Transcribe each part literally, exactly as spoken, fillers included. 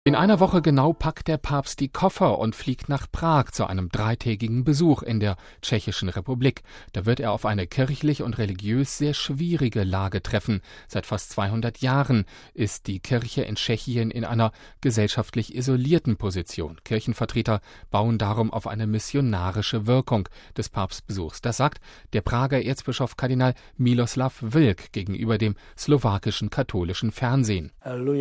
In einer Woche genau packt der Papst die Koffer und fliegt nach Prag zu einem dreitägigen Besuch in der Tschechischen Republik. Da wird er auf eine kirchlich und religiös sehr schwierige Lage treffen. Seit fast zweihundert Jahren ist die Kirche in Tschechien in einer gesellschaftlich isolierten Position. Kirchenvertreter bauen darum auf eine missionarische Wirkung des Papstbesuchs. Das sagt der Prager Erzbischof Kardinal Miloslav Vlk gegenüber dem slowakischen katholischen Fernsehen.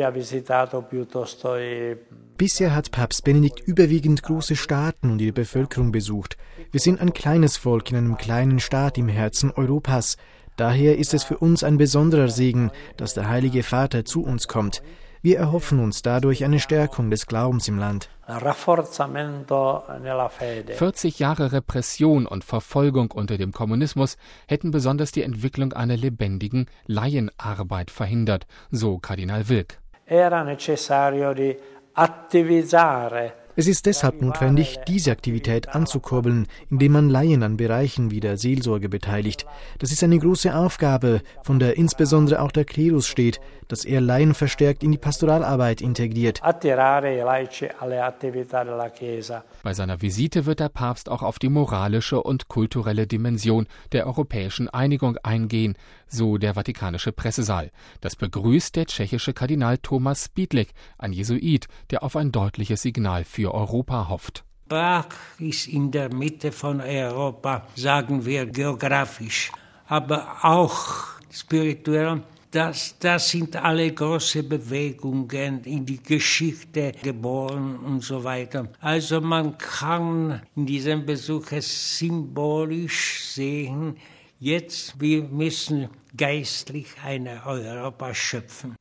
Bisher hat Papst Benedikt überwiegend große Staaten und ihre Bevölkerung besucht. Wir sind ein kleines Volk in einem kleinen Staat im Herzen Europas. Daher ist es für uns ein besonderer Segen, dass der Heilige Vater zu uns kommt. Wir erhoffen uns dadurch eine Stärkung des Glaubens im Land. vierzig Jahre Repression und Verfolgung unter dem Kommunismus hätten besonders die Entwicklung einer lebendigen Laienarbeit verhindert, so Kardinal Vlk. Es ist deshalb notwendig, diese Aktivität anzukurbeln, indem man Laien an Bereichen wie der Seelsorge beteiligt. Das ist eine große Aufgabe, von der insbesondere auch der Klerus steht, dass er Laien verstärkt in die Pastoralarbeit integriert. Bei seiner Visite wird der Papst auch auf die moralische und kulturelle Dimension der europäischen Einigung eingehen, so der Vatikanische Pressesaal. Das begrüßt der tschechische Kardinal Thomas Spidlek, ein Jesuit, der auf ein deutliches Signal für Europa hofft. Prag ist in der Mitte von Europa, sagen wir geografisch, aber auch spirituell. Das, das sind alle große Bewegungen in die Geschichte geboren und so weiter. Also man kann in diesem Besuch es symbolisch sehen, jetzt wir müssen geistlich eine Europa schöpfen.